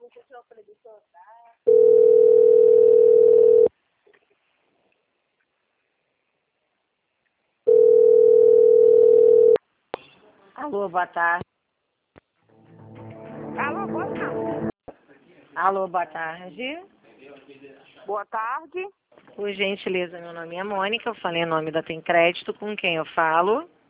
Alô, boa tarde. Alô, boa tarde. Alô, boa tarde. Boa tarde. Por gentileza, meu nome é Mônica, eu falei em nome da Tem Crédito, com quem eu falo?